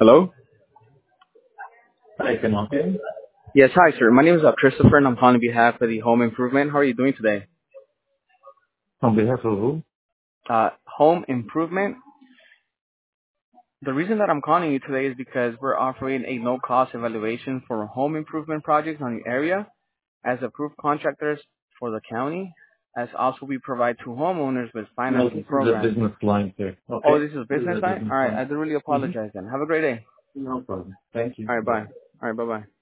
Hello? Hi, can I help you? Yes, hi, sir. My name is Christopher, and I'm calling on behalf of the Home Improvement. How are you doing today? On behalf of who? Home Improvement. The reason that I'm calling you today is because we're offering a no-cost evaluation for home improvement projects on your area as approved contractors for the county. As also, we provide to homeowners with No, financing this is a programs. business line, sir. Oh, Okay? this is This is business a line? business All right, line. I do really Mm-hmm. apologize then. Have a great day. No problem. Thank you. All right, bye. Bye. All right, bye-bye.